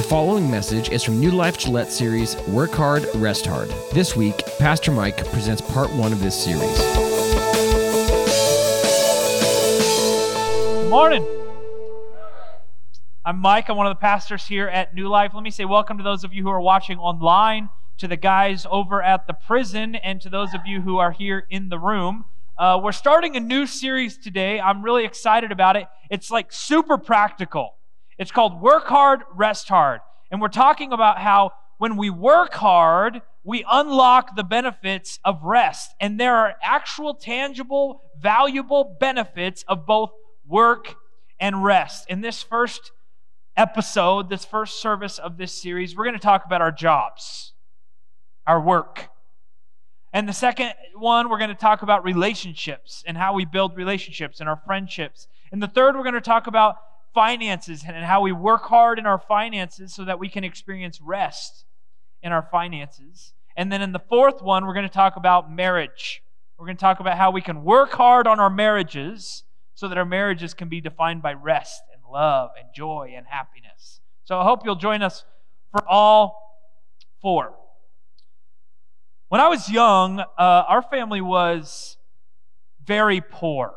following message is from New Life Gillette series, Work Hard, Rest Hard. This week, Pastor Mike presents part 1 of this series. Good morning. I'm Mike. I'm one of the pastors here at New Life. Let me say welcome to those of you who are watching online, to the guys over at the prison, and to those of you who are here in the room. We're starting a new series today. I'm really excited about it. It's like super practical. It's called Work Hard, Rest Hard. And we're talking about how when we work hard, we unlock the benefits of rest. And there are actual, tangible, valuable benefits of both work and rest. In this first episode, this first service of this series, we're going to talk about our jobs, our work. And the second one, we're going to talk about relationships and how we build relationships and our friendships. And the third, we're going to talk about finances and how we work hard in our finances so that we can experience rest in our finances. And then in the fourth one, we're going to talk about marriage. We're going to talk about how we can work hard on our marriages so that our marriages can be defined by rest and love and joy and happiness. So I hope you'll join us for all four. When I was young, our family was very poor.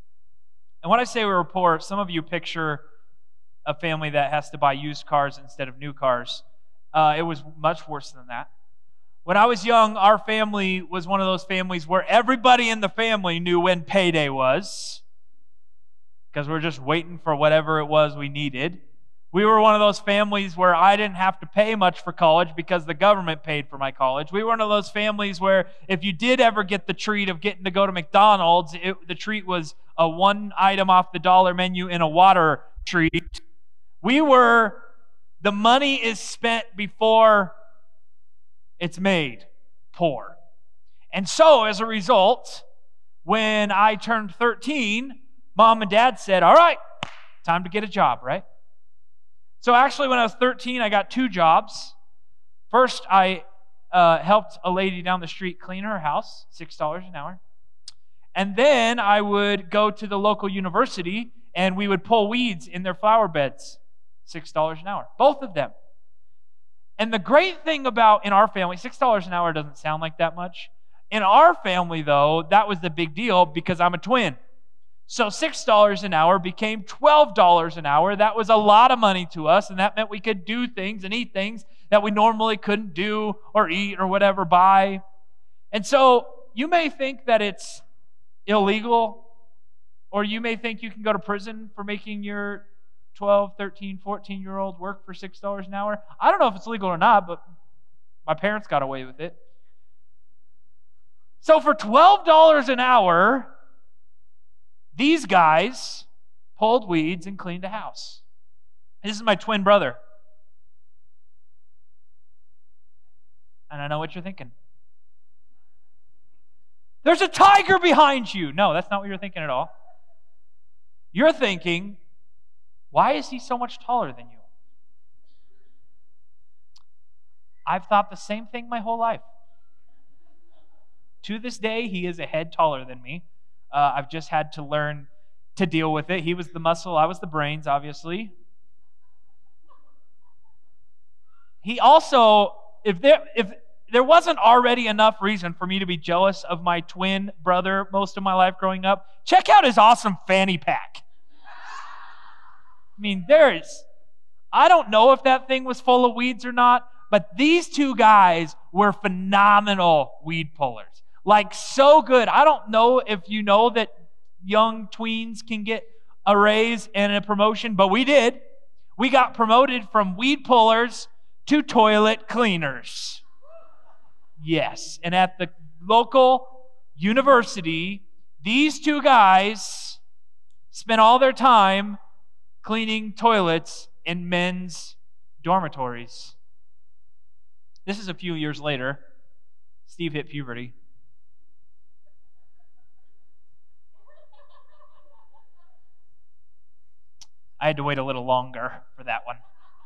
And when I say we were poor, some of you picture a family that has to buy used cars instead of new cars. It was much worse than that. When I was young, our family was one of those families where everybody in the family knew when payday was, because we were just waiting for whatever it was we needed. We were one of those families where I didn't have to pay much for college because the government paid for my college. We were one of those families where if you did ever get the treat of getting to go to McDonald's, the treat was a one item off the dollar menu and a water treat. We were, the money is spent before it's made, poor. And so as a result, when I turned 13, Mom and Dad said, all right, time to get a job, right? So actually, when I was 13, I got 2 jobs. First, I helped a lady down the street clean her house, $6 an hour. And then I would go to the local university, and we would pull weeds in their flower beds, $6 an hour, both of them. And the great thing about, in our family, $6 an hour doesn't sound like that much. In our family, though, that was the big deal because I'm a twin. So $6 an hour became $12 an hour. That was a lot of money to us, and that meant we could do things and eat things that we normally couldn't do or eat or whatever buy. And so you may think that it's illegal, or you may think you can go to prison for making your 12, 13, 14-year-old work for $6 an hour. I don't know if it's legal or not, but my parents got away with it. So for $12 an hour, these guys pulled weeds and cleaned a house. This is my twin brother. And I know what you're thinking. There's a tiger behind you. No, that's not what you're thinking at all. You're thinking, why is he so much taller than you? I've thought the same thing my whole life. To this day, he is a head taller than me. I've just had to learn to deal with it. He was the muscle, I was the brains, obviously. He also, if there wasn't already enough reason for me to be jealous of my twin brother most of my life growing up, check out his awesome fanny pack. I mean, I don't know if that thing was full of weeds or not, but these 2 guys were phenomenal weed pullers. Like, so good. I don't know if you know that young tweens can get a raise and a promotion, but we did. We got promoted from weed pullers to toilet cleaners. Yes. And at the local university, these 2 guys spent all their time cleaning toilets in men's dormitories. This is a few years later. Steve hit puberty. I had to wait a little longer for that one.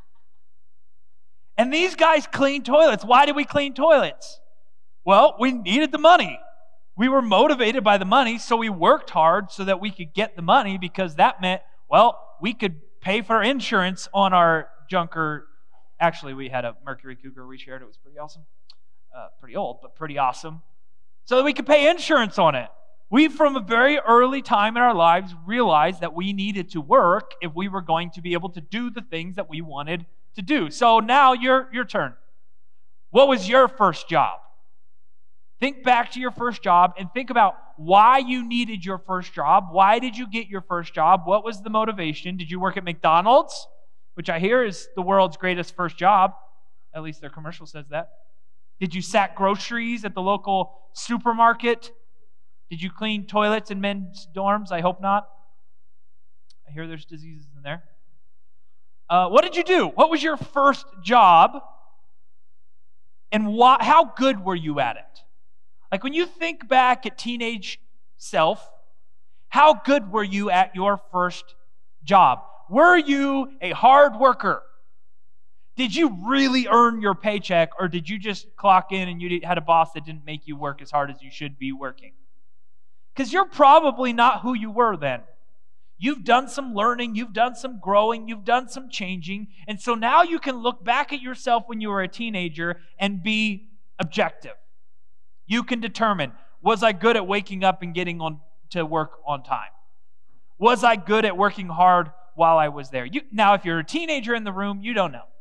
And these guys clean toilets. Why did we clean toilets? Well, we needed the money. We were motivated by the money, so we worked hard so that we could get the money because that meant, well, we could pay for insurance on our junker Actually, we had a Mercury Cougar we shared. It was pretty awesome. Pretty old, but pretty awesome. So that we could pay insurance on it. We, from a very early time in our lives, realized that we needed to work if we were going to be able to do the things that we wanted to do. So now your turn. What was your first job? Think back to your first job and think about why you needed your first job. Why did you get your first job? What was the motivation? Did you work at McDonald's, which I hear is the world's greatest first job? At least their commercial says that. Did you sack groceries at the local supermarket? Did you clean toilets in men's dorms? I hope not. I hear there's diseases in there. What did you do? What was your first job? And how good were you at it? Like when you think back at teenage self, how good were you at your first job? Were you a hard worker? Did you really earn your paycheck, or did you just clock in and you had a boss that didn't make you work as hard as you should be working? Because you're probably not who you were then. You've done some learning, you've done some growing, you've done some changing, and so now you can look back at yourself when you were a teenager and be objective. You can determine, was I good at waking up and getting on to work on time? Was I good at working hard while I was there? Now, if you're a teenager in the room, you don't know.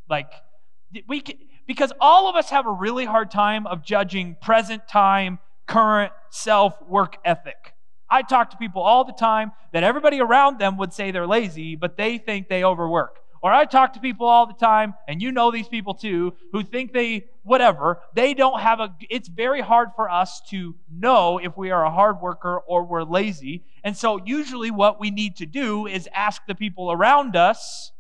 Because all of us have a really hard time of judging present time, current self-work ethic. I talk to people all the time that everybody around them would say they're lazy, but they think they overwork. Or I talk to people all the time, and you know these people too, who think they don't have it's very hard for us to know if we are a hard worker or we're lazy. And so usually what we need to do is ask the people around us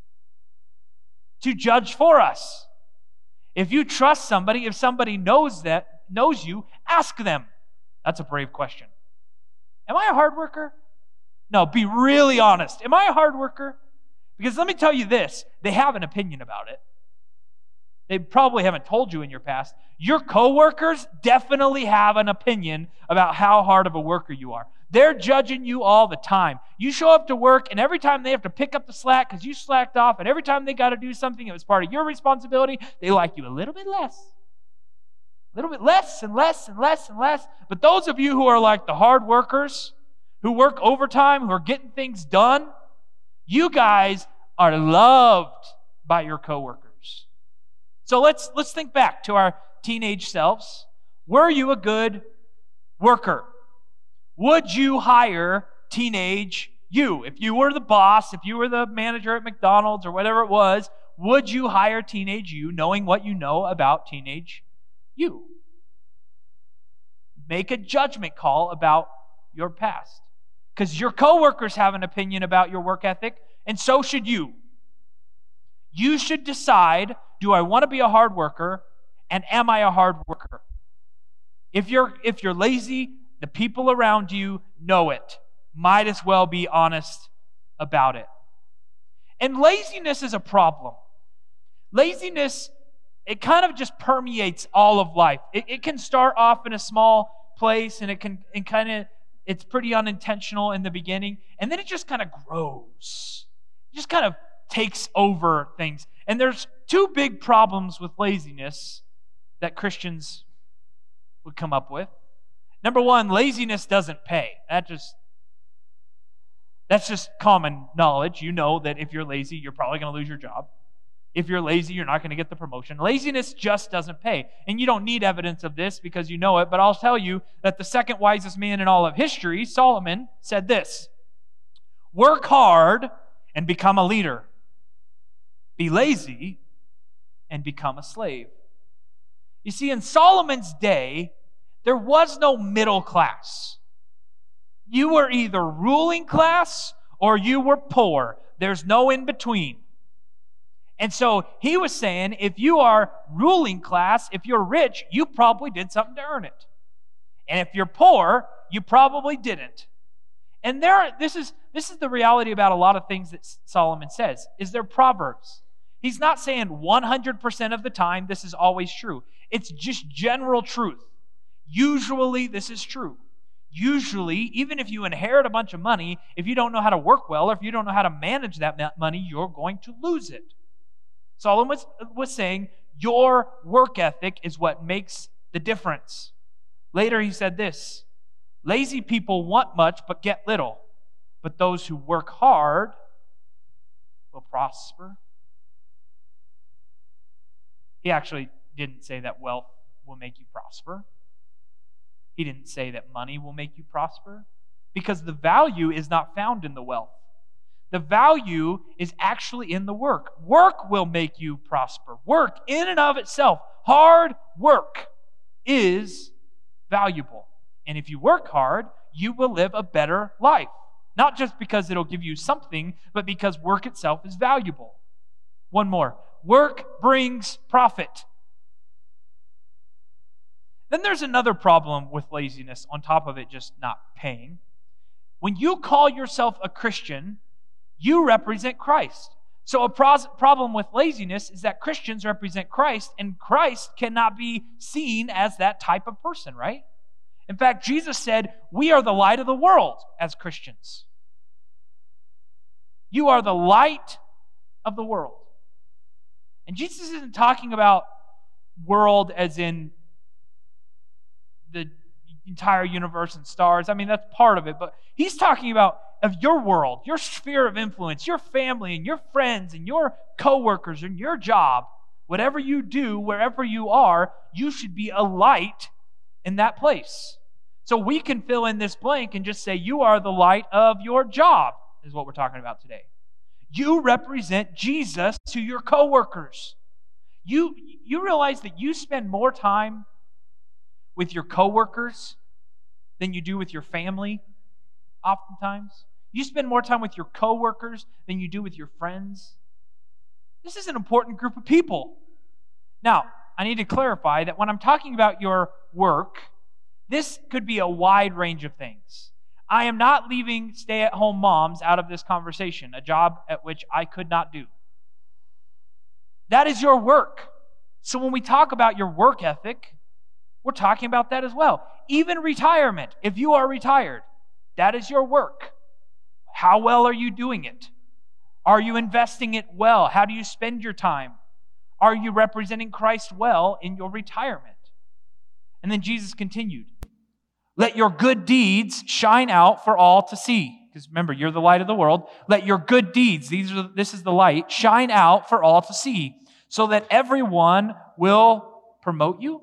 to judge for us. If you trust somebody, if somebody knows you, ask them. That's a brave question. Am I a hard worker? No, be really honest. Am I a hard worker? Because let me tell you this, they have an opinion about it. They probably haven't told you in your past. Your coworkers definitely have an opinion about how hard of a worker you are. They're judging you all the time. You show up to work, and every time they have to pick up the slack because you slacked off, and every time they got to do something that was part of your responsibility, they like you a little bit less. A little bit less and less and less and less. But those of you who are like the hard workers, who work overtime, who are getting things done, you guys are loved by your coworkers. So let's think back to our teenage selves. Were you a good worker? Would you hire teenage you? If you were the boss, if you were the manager at McDonald's or whatever it was, would you hire teenage you knowing what you know about teenage you? Make a judgment call about your past. Because your coworkers have an opinion about your work ethic, and so should you. You should decide, do I want to be a hard worker, and am I a hard worker? If you're lazy, the people around you know it. Might as well be honest about it. And laziness is a problem. Laziness, it kind of just permeates all of life. It can start off in a small place, and it's pretty unintentional in the beginning, and then it just kind of grows. It just kind of takes over things. And there's two big problems with laziness that Christians would come up with. Number one, laziness doesn't pay. That's just common knowledge. You know that if you're lazy, you're probably going to lose your job. If you're lazy, you're not going to get the promotion. Laziness just doesn't pay. And you don't need evidence of this because you know it, but I'll tell you that the second wisest man in all of history, Solomon, said this: work hard and become a leader. Be lazy and become a slave. You see, in Solomon's day, there was no middle class. You were either ruling class or you were poor. There's no in between. And so he was saying, if you are ruling class, if you're rich, you probably did something to earn it. And if you're poor, you probably didn't. And this is the reality about a lot of things that Solomon says, is they're proverbs. He's not saying 100% of the time this is always true. It's just general truth. Usually this is true. Usually, even if you inherit a bunch of money, if you don't know how to work well, or if you don't know how to manage that money, you're going to lose it. Solomon was saying, your work ethic is what makes the difference. Later he said this, lazy people want much but get little, but those who work hard will prosper. He actually didn't say that wealth will make you prosper. He didn't say that money will make you prosper, because the value is not found in the wealth. The value is actually in the work. Work will make you prosper. Work in and of itself, hard work, is valuable. And if you work hard, you will live a better life. Not just because it'll give you something, but because work itself is valuable. One more. Work brings profit. Then there's another problem with laziness on top of it just not paying. When you call yourself a Christian, you represent Christ. So a problem with laziness is that Christians represent Christ, and Christ cannot be seen as that type of person, right? In fact, Jesus said, we are the light of the world as Christians. You are the light of the world. And Jesus isn't talking about world as in the entire universe and stars. I mean, that's part of it, but he's talking about of your world, your sphere of influence, your family and your friends and your coworkers and your job. Whatever you do, wherever you are, you should be a light in that place. So we can fill in this blank and just say, you are the light of your job, is what we're talking about today. You represent Jesus to your coworkers. You realize that you spend more time with your coworkers than you do with your family oftentimes. You spend more time with your coworkers than you do with your friends. This is an important group of people. Now, I need to clarify that when I'm talking about your work, this could be a wide range of things. I am not leaving stay-at-home moms out of this conversation, a job at which I could not do. That is your work. So when we talk about your work ethic, we're talking about that as well. Even retirement, if you are retired, that is your work. How well are you doing it? Are you investing it well? How do you spend your time? Are you representing Christ well in your retirement? And then Jesus continued, let your good deeds shine out for all to see. Because remember, you're the light of the world. Let your good deeds, this is the light, shine out for all to see, so that everyone will promote you.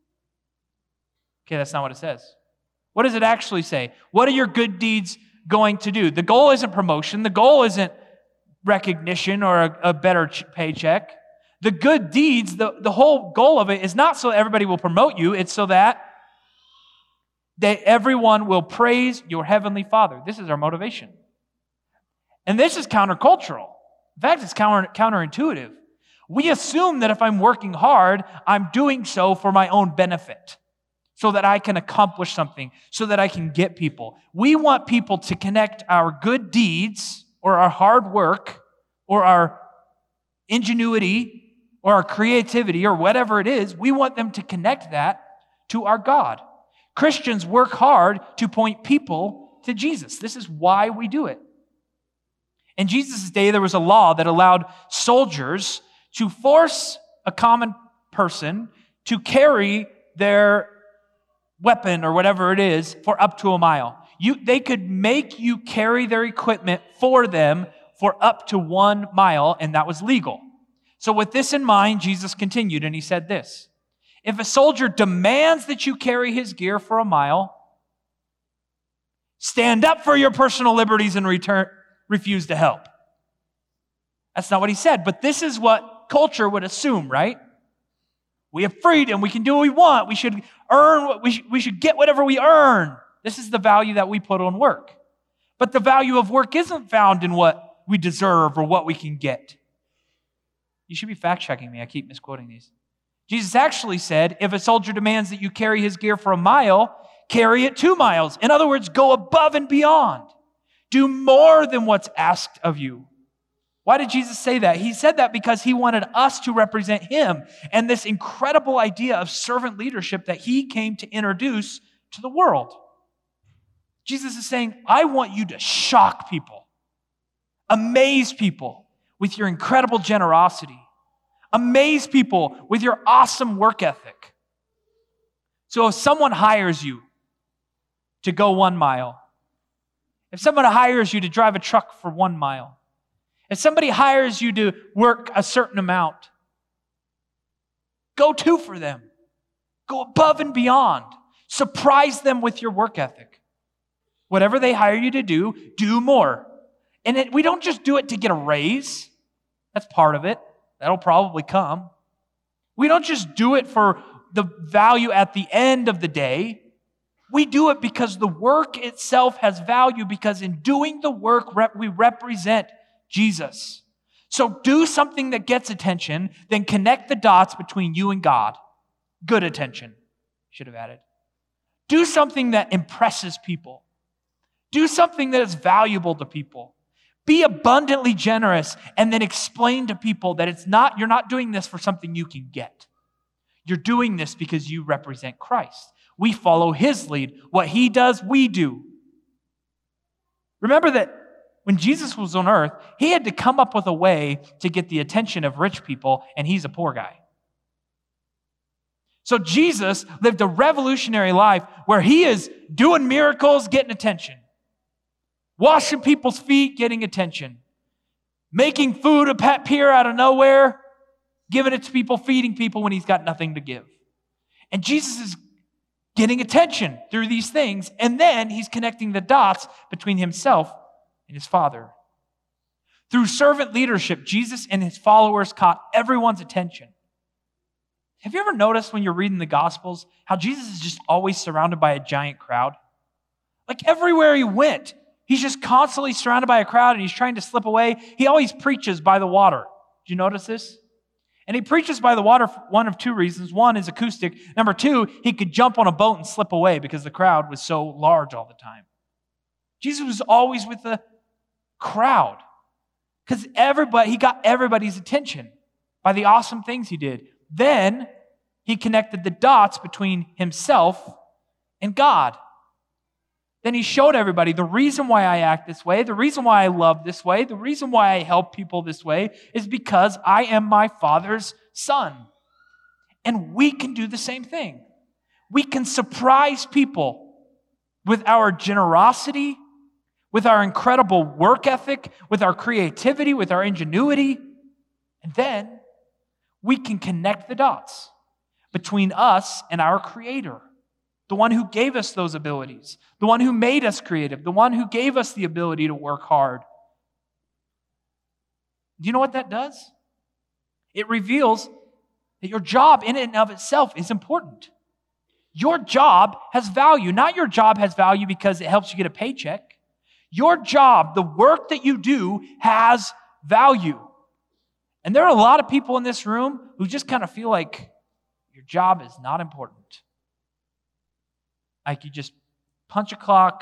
Okay, that's not what it says. What does it actually say? What are your good deeds going to do? The goal isn't promotion. The goal isn't recognition or a better paycheck. The good deeds, the whole goal of it is not so that everybody will promote you. It's so that everyone will praise your heavenly Father. This is our motivation. And this is countercultural. In fact, it's counterintuitive. We assume that if I'm working hard, I'm doing so for my own benefit, so that I can accomplish something, so that I can get people. We want people to connect our good deeds or our hard work or our ingenuity or our creativity or whatever it is. We want them to connect that to our God. Christians work hard to point people to Jesus. This is why we do it. In Jesus' day, there was a law that allowed soldiers to force a common person to carry their weapon or whatever it is for up to a mile. They could make you carry their equipment for them for up to 1 mile, and that was legal. So with this in mind, Jesus continued, and he said this, if a soldier demands that you carry his gear for a mile, stand up for your personal liberties and refuse to help. That's not what he said, but this is what culture would assume, right? We have freedom. We can do what we want. We should earn. We should get whatever we earn. This is the value that we put on work. But the value of work isn't found in what we deserve or what we can get. You should be fact-checking me. I keep misquoting these. Jesus actually said, if a soldier demands that you carry his gear for a mile, carry it 2 miles. In other words, go above and beyond. Do more than what's asked of you. Why did Jesus say that? He said that because he wanted us to represent him and this incredible idea of servant leadership that he came to introduce to the world. Jesus is saying, I want you to shock people, amaze people with your incredible generosity. Amaze people with your awesome work ethic. So if someone hires you to go 1 mile, if someone hires you to drive a truck for 1 mile, if somebody hires you to work a certain amount, go 2 for them. Go above and beyond. Surprise them with your work ethic. Whatever they hire you to do more. And we don't just do it to get a raise. That's part of it. That'll probably come. We don't just do it for the value at the end of the day. We do it because the work itself has value, because in doing the work, we represent Jesus. So do something that gets attention, then connect the dots between you and God. Good attention, should have added. Do something that impresses people. Do something that is valuable to people. Be abundantly generous and then explain to people that you're not doing this for something you can get. You're doing this because you represent Christ. We follow His lead. What He does, we do. Remember that when Jesus was on earth, He had to come up with a way to get the attention of rich people, and He's a poor guy. So Jesus lived a revolutionary life where He is doing miracles, getting attention. Washing people's feet, getting attention. Making food appear out of nowhere, giving it to people, feeding people when He's got nothing to give. And Jesus is getting attention through these things, and then He's connecting the dots between Himself and His Father. Through servant leadership, Jesus and His followers caught everyone's attention. Have you ever noticed when you're reading the Gospels how Jesus is just always surrounded by a giant crowd? Like everywhere He went, He's just constantly surrounded by a crowd and He's trying to slip away. He always preaches by the water. Did you notice this? And He preaches by the water for one of 2 reasons. One is acoustic. Number 2, He could jump on a boat and slip away because the crowd was so large all the time. Jesus was always with the crowd because He got everybody's attention by the awesome things He did. Then He connected the dots between Himself and God. Then He showed everybody the reason why I act this way, the reason why I love this way, the reason why I help people this way is because I am my Father's son. And we can do the same thing. We can surprise people with our generosity, with our incredible work ethic, with our creativity, with our ingenuity. And then we can connect the dots between us and our Creator. The one who gave us those abilities, the one who made us creative, the one who gave us the ability to work hard. Do you know what that does? It reveals that your job in and of itself is important. Your job has value. Not your job has value because it helps you get a paycheck. Your job, the work that you do, has value. And there are a lot of people in this room who just kind of feel like your job is not important. Like you just punch a clock,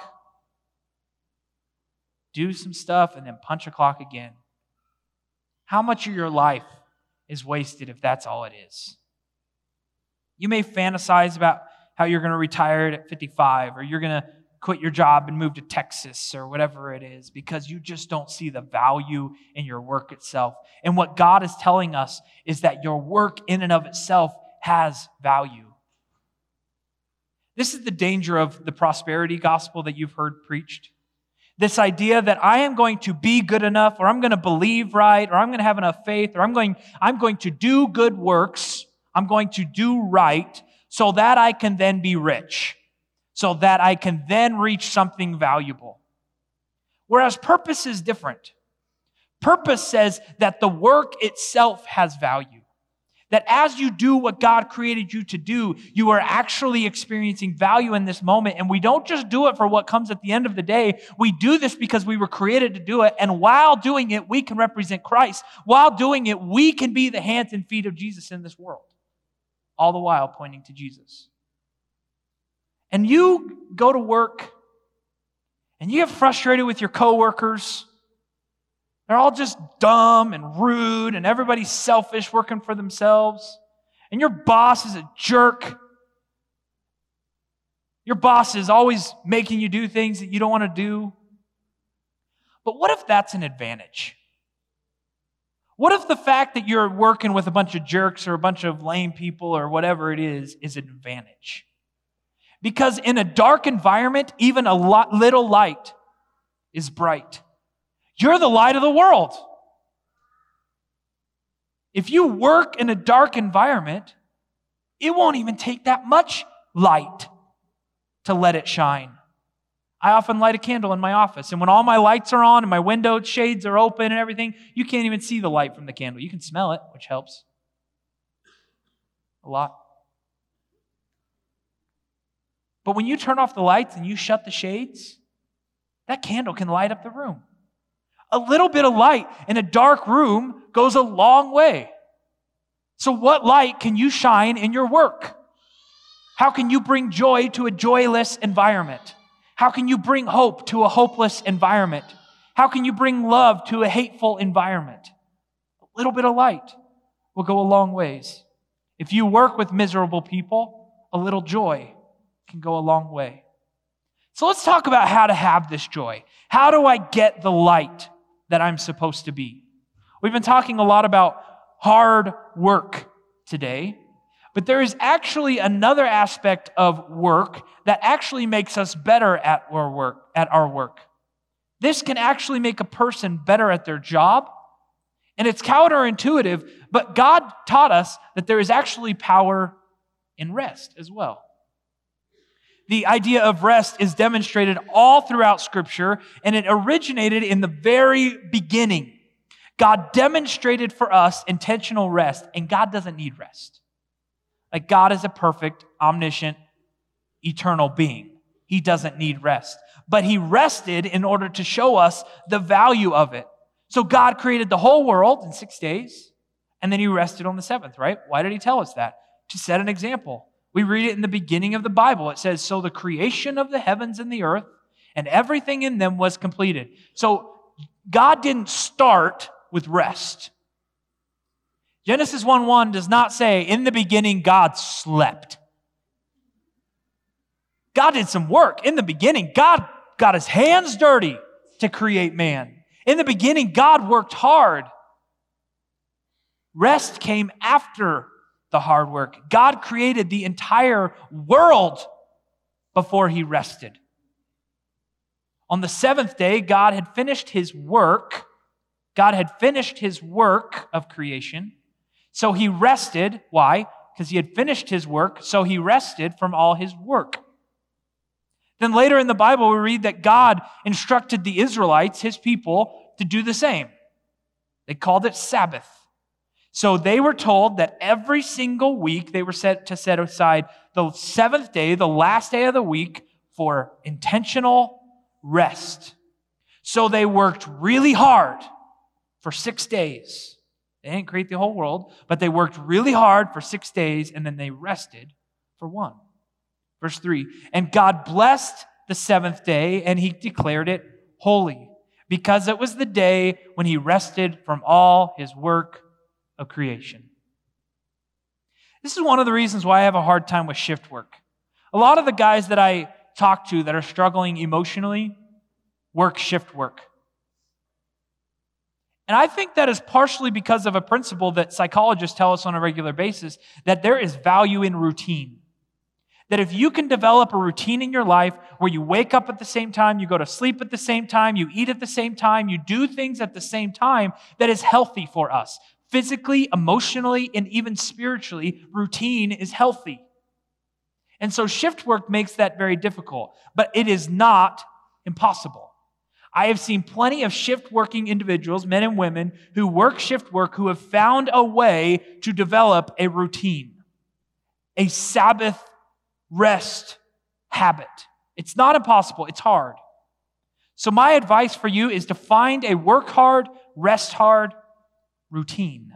do some stuff, and then punch a clock again. How much of your life is wasted if that's all it is? You may fantasize about how you're going to retire at 55, or you're going to quit your job and move to Texas, or whatever it is, because you just don't see the value in your work itself. And what God is telling us is that your work in and of itself has value. This is the danger of the prosperity gospel that you've heard preached. This idea that I am going to be good enough, or I'm going to believe right, or I'm going to have enough faith, or I'm going to do good works, I'm going to do right, so that I can then be rich, so that I can then reach something valuable. Whereas purpose is different. Purpose says that the work itself has value. That as you do what God created you to do, you are actually experiencing value in this moment. And we don't just do it for what comes at the end of the day. We do this because we were created to do it. And while doing it, we can represent Christ. While doing it, we can be the hands and feet of Jesus in this world. All the while pointing to Jesus. And you go to work and you get frustrated with your coworkers. They're all just dumb and rude, and everybody's selfish, working for themselves. And your boss is a jerk. Your boss is always making you do things that you don't want to do. But what if that's an advantage? What if the fact that you're working with a bunch of jerks or a bunch of lame people or whatever it is an advantage? Because in a dark environment, even a little light is bright. You're the light of the world. If you work in a dark environment, it won't even take that much light to let it shine. I often light a candle in my office, and when all my lights are on and my window shades are open and everything, you can't even see the light from the candle. You can smell it, which helps a lot. But when you turn off the lights and you shut the shades, that candle can light up the room. A little bit of light in a dark room goes a long way. So what light can you shine in your work? How can you bring joy to a joyless environment? How can you bring hope to a hopeless environment? How can you bring love to a hateful environment? A little bit of light will go a long ways. If you work with miserable people, a little joy can go a long way. So let's talk about how to have this joy. How do I get the light that I'm supposed to be? We've been talking a lot about hard work today, but there is actually another aspect of work that actually makes us better at our work. This can actually make a person better at their job, and it's counterintuitive, but God taught us that there is actually power in rest as well. The idea of rest is demonstrated all throughout Scripture, and it originated in the very beginning. God demonstrated for us intentional rest, and God doesn't need rest. Like, God is a perfect, omniscient, eternal being. He doesn't need rest. But He rested in order to show us the value of it. So God created the whole world in 6 days, and then He rested on the seventh, right? Why did He tell us that? To set an example. We read it in the beginning of the Bible. It says, "So the creation of the heavens and the earth and everything in them was completed." So God didn't start with rest. Genesis 1:1 does not say, "In the beginning God slept." God did some work. In the beginning, God got His hands dirty to create man. In the beginning, God worked hard. Rest came after the hard work. God created the entire world before He rested. On the seventh day, God had finished His work. God had finished His work of creation. So He rested. Why? Because He had finished His work, so He rested from all His work. Then later in the Bible, we read that God instructed the Israelites, His people, to do the same. They called it Sabbath. So they were told that every single week they were set aside the seventh day, the last day of the week, for intentional rest. So they worked really hard for 6 days. They didn't create the whole world, but they worked really hard for 6 days, and then they rested for one. Verse 3, "And God blessed the seventh day, and He declared it holy, because it was the day when He rested from all His work of creation." This is one of the reasons why I have a hard time with shift work. A lot of the guys that I talk to that are struggling emotionally work shift work. And I think that is partially because of a principle that psychologists tell us on a regular basis, that there is value in routine. That if you can develop a routine in your life where you wake up at the same time, you go to sleep at the same time, you eat at the same time, you do things at the same time, that is healthy for us. Physically, emotionally, and even spiritually, routine is healthy. And so shift work makes that very difficult, but it is not impossible. I have seen plenty of shift working individuals, men and women, who work shift work, who have found a way to develop a routine, a Sabbath rest habit. It's not impossible, it's hard. So my advice for you is to find a work hard, rest hard routine.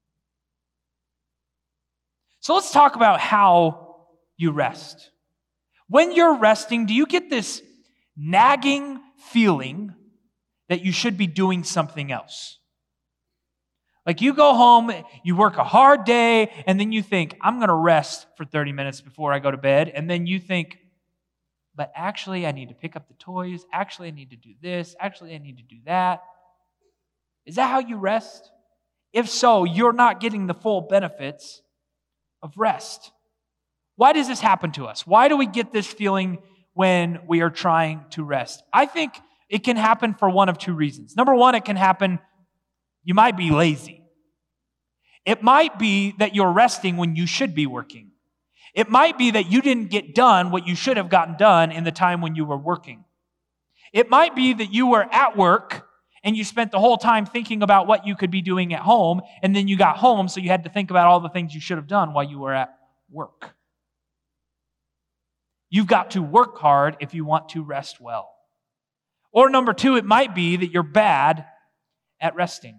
So let's talk about how you rest. When you're resting, do you get this nagging feeling that you should be doing something else? Like you go home, you work a hard day, and then you think, I'm going to rest for 30 minutes before I go to bed. And then you think, but actually I need to pick up the toys. Actually I need to do this. Actually I need to do that. Is that how you rest? If so, you're not getting the full benefits of rest. Why does this happen to us? Why do we get this feeling when we are trying to rest? I think it can happen for one of two reasons. Number one, it can happen, you might be lazy. It might be that you're resting when you should be working. It might be that you didn't get done what you should have gotten done in the time when you were working. It might be that you were at work and you spent the whole time thinking about what you could be doing at home, and then you got home, so you had to think about all the things you should have done while you were at work. You've got to work hard if you want to rest well. Or number two, it might be that you're bad at resting.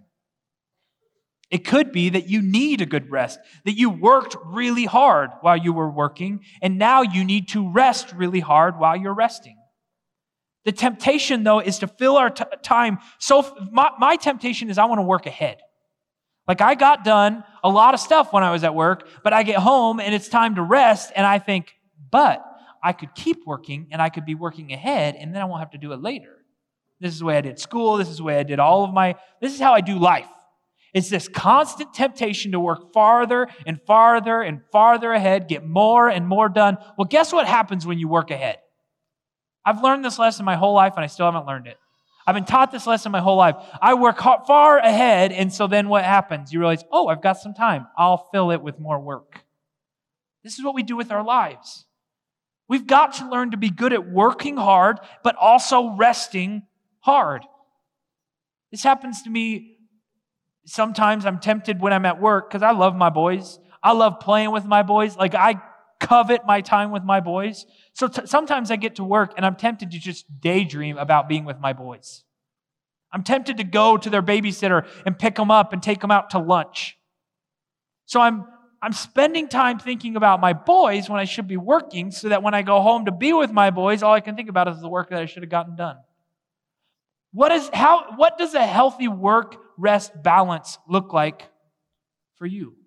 It could be that you need a good rest, that you worked really hard while you were working, and now you need to rest really hard while you're resting. The temptation, though, is to fill our time. So my temptation is I want to work ahead. Like I got done a lot of stuff when I was at work, but I get home and it's time to rest, and I think, but I could keep working and I could be working ahead, and then I won't have to do it later. This is the way I did school. This is the way I did this is how I do life. It's this constant temptation to work farther and farther and farther ahead, get more and more done. Well, guess what happens when you work ahead? I've learned this lesson my whole life, and I still haven't learned it. I've been taught this lesson my whole life. I work far ahead, and so then what happens? You realize, oh, I've got some time. I'll fill it with more work. This is what we do with our lives. We've got to learn to be good at working hard, but also resting hard. This happens to me. Sometimes I'm tempted when I'm at work because I love my boys. I love playing with my boys. Like I covet my time with my boys. So sometimes I get to work and I'm tempted to just daydream about being with my boys. I'm tempted to go to their babysitter and pick them up and take them out to lunch. So I'm spending time thinking about my boys when I should be working, so that when I go home to be with my boys, all I can think about is the work that I should have gotten done. What does a healthy work-rest balance look like for you?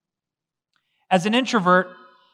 As an introvert,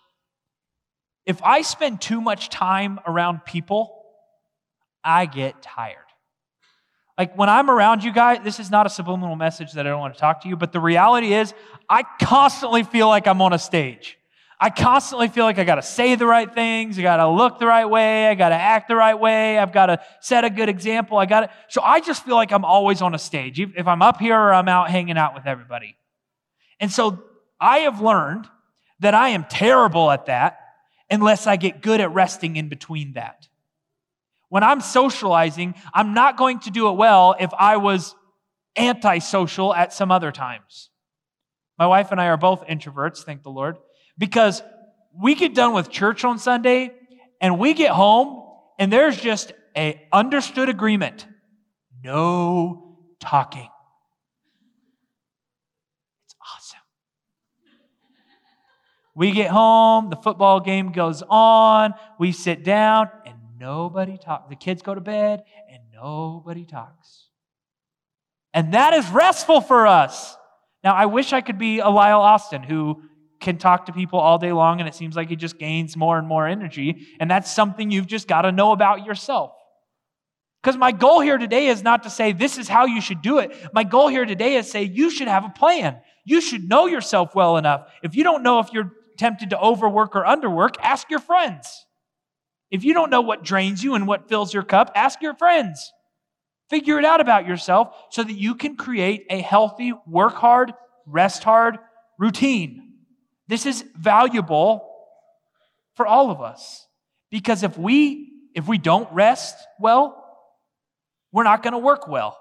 if I spend too much time around people, I get tired. Like when I'm around you guys, this is not a subliminal message that I don't want to talk to you, but the reality is I constantly feel like I'm on a stage. I constantly feel like I got to say the right things. I got to look the right way. I got to act the right way. I've got to set a good example. So I just feel like I'm always on a stage, if I'm up here or I'm out hanging out with everybody. And so I have learned that I am terrible at that unless I get good at resting in between that. When I'm socializing, I'm not going to do it well if I was antisocial at some other times. My wife and I are both introverts, thank the Lord, because we get done with church on Sunday and we get home and there's just an understood agreement. No talking. It's awesome. We get home, the football game goes on, we sit down, and nobody talks. The kids go to bed, and nobody talks. And that is restful for us. Now, I wish I could be a Lyle Austin who can talk to people all day long, and it seems like he just gains more and more energy, and that's something you've just got to know about yourself. Because my goal here today is not to say this is how you should do it. My goal here today is to say you should have a plan. You should know yourself well enough. If you don't know if you're tempted to overwork or underwork, ask your friends. If you don't know what drains you and what fills your cup, ask your friends. Figure it out about yourself so that you can create a healthy, work hard, rest hard routine. This is valuable for all of us. Because if we don't rest well, we're not going to work well.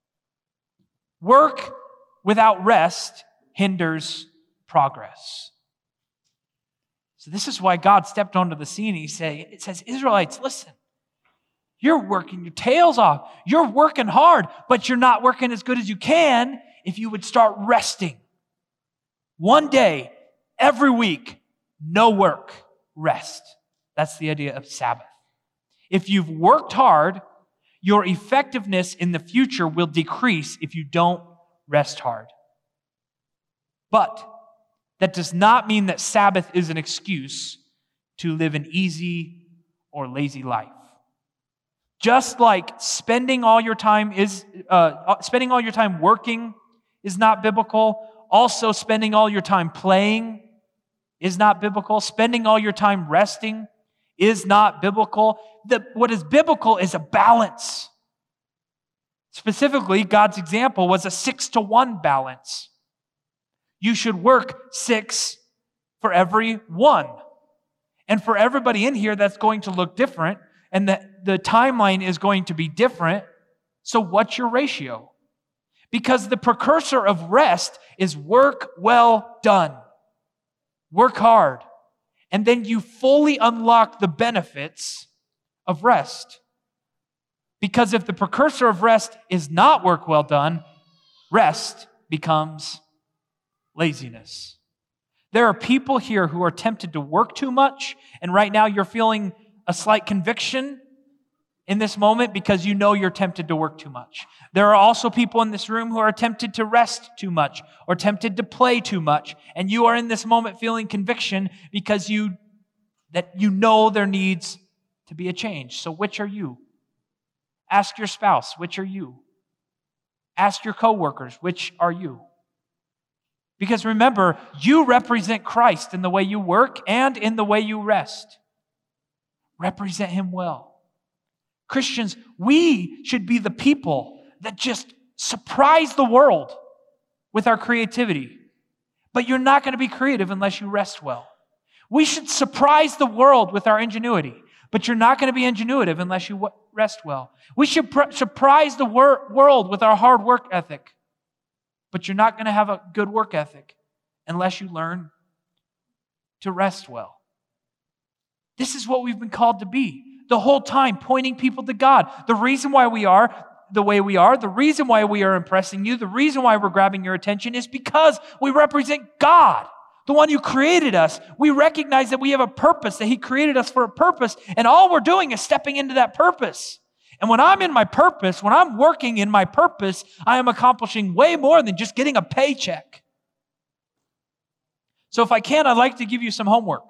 Work without rest hinders progress. So this is why God stepped onto the scene. It says, Israelites, listen, you're working your tails off. You're working hard, but you're not working as good as you can if you would start resting. One day, every week, no work, rest. That's the idea of Sabbath. If you've worked hard, your effectiveness in the future will decrease if you don't rest hard. But that does not mean that Sabbath is an excuse to live an easy or lazy life. Just like spending all your time working is not biblical. Also, spending all your time playing is not biblical. Spending all your time resting is not biblical. What is biblical is a balance. Specifically, God's example was a 6-to-1 balance. You should work 6 for every 1. And for everybody in here, that's going to look different, and the timeline is going to be different. So what's your ratio? Because the precursor of rest is work well done. Work hard. And then you fully unlock the benefits of rest. Because if the precursor of rest is not work well done, rest becomes laziness. There are people here who are tempted to work too much, and right now you're feeling a slight conviction in this moment because you know you're tempted to work too much. There are also people in this room who are tempted to rest too much or tempted to play too much, and you are in this moment feeling conviction because you know there needs to be a change. So which are you? Ask your spouse, which are you? Ask your coworkers, which are you? Because remember, you represent Christ in the way you work and in the way you rest. Represent Him well. Christians, we should be the people that just surprise the world with our creativity. But you're not going to be creative unless you rest well. We should surprise the world with our ingenuity, but you're not going to be ingenuitive unless you rest well. We should surprise the world with our hard work ethic, but you're not going to have a good work ethic unless you learn to rest well. This is what we've been called to be the whole time, pointing people to God. The reason why we are the way we are, the reason why we are impressing you, the reason why we're grabbing your attention is because we represent God, the one who created us. We recognize that we have a purpose, that He created us for a purpose, and all we're doing is stepping into that purpose. And when I'm in my purpose, when I'm working in my purpose, I am accomplishing way more than just getting a paycheck. So if I can, I'd like to give you some homework.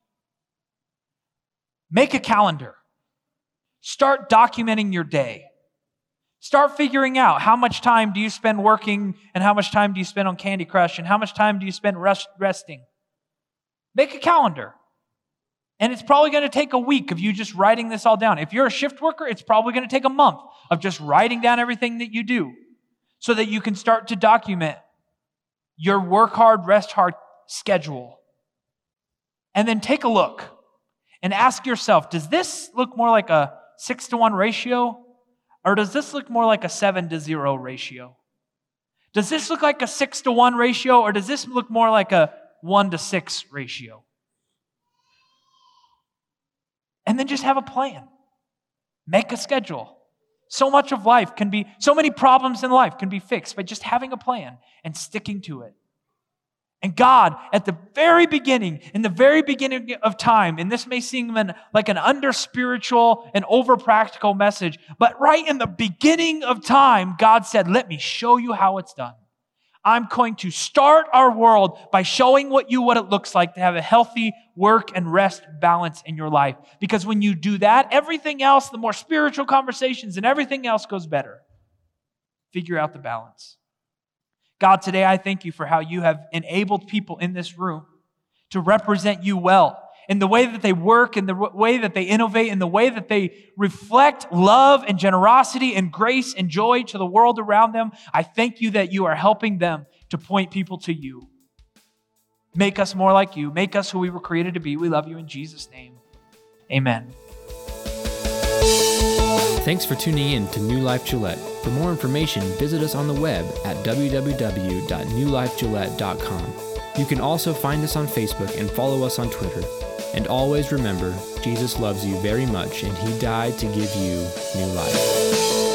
Make a calendar. Start documenting your day. Start figuring out how much time do you spend working and how much time do you spend on Candy Crush and how much time do you spend resting. Make a calendar. And it's probably going to take a week of you just writing this all down. If you're a shift worker, it's probably going to take a month of just writing down everything that you do so that you can start to document your work hard, rest hard schedule. And then take a look and ask yourself, does this look more like a 6-to-1 ratio? Or does this look more like a 7-to-0 ratio? Does this look like a 6-to-1 ratio? Or does this look more like a 1-to-6 ratio? And then just have a plan. Make a schedule. So much of life so many problems in life can be fixed by just having a plan and sticking to it. And God, at the very beginning, in the very beginning of time, and this may seem like an under-spiritual and over-practical message, but right in the beginning of time, God said, let me show you how it's done. I'm going to start our world by showing what it looks like to have a healthy work and rest balance in your life. Because when you do that, everything else, the more spiritual conversations and everything else goes better. Figure out the balance. God, today I thank you for how you have enabled people in this room to represent you well in the way that they work, in the way that they innovate, in the way that they reflect love and generosity and grace and joy to the world around them. I thank you that you are helping them to point people to you. Make us more like you. Make us who we were created to be. We love you in Jesus' name. Amen. Thanks for tuning in to New Life Gillette. For more information, visit us on the web at www.newlifegillette.com. You can also find us on Facebook and follow us on Twitter. And always remember, Jesus loves you very much and He died to give you new life.